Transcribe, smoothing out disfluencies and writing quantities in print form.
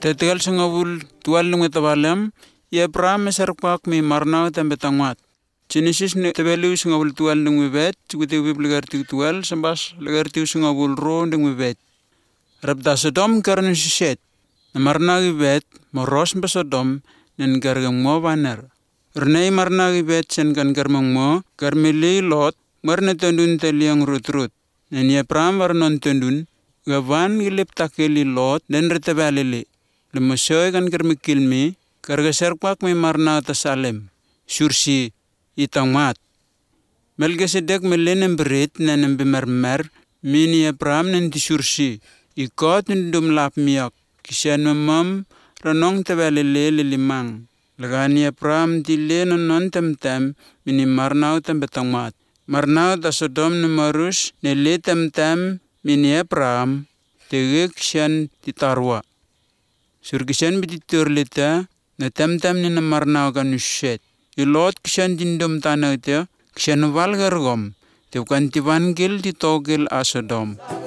Tetegal singawul tual ngetabalam ya Abraham meserpak mi marna tembe tangmat. Genesis ne tebelu singawul tual ng webet cikute web legartiu tual sembas legartiu singawul ro ng webet. Rabda Sodom karna siset. Marna webet moros mbe Sodom nen gargang mo baner. Rnei marna webet sen kan garmang mo karmeli Lot marna tendun teliang rut-rut. Nen Abraham warnon tendun gawan gilip takeli Lot dan retebalele. Lemosoy kan kermikilmi karga serpak me marna ta Salem. Sursi itangmat. Melkisedek melenem berit nenem bemermer mini Abraham nen ti sursi. Ikot ndum lap miak kisian memam ranong tebalele lilimang. Lagani Abraham ti le non tem mini marna tem betangmat. Marna ta Sodom numarus ne le tem mini Abraham tegek kisian ti tarwa. Surkisian bititur leta na tem ni marna kan uset. Ilot kisian dindom tanah te kisian valgargom te bukan ti vangel ti togel a Sodom.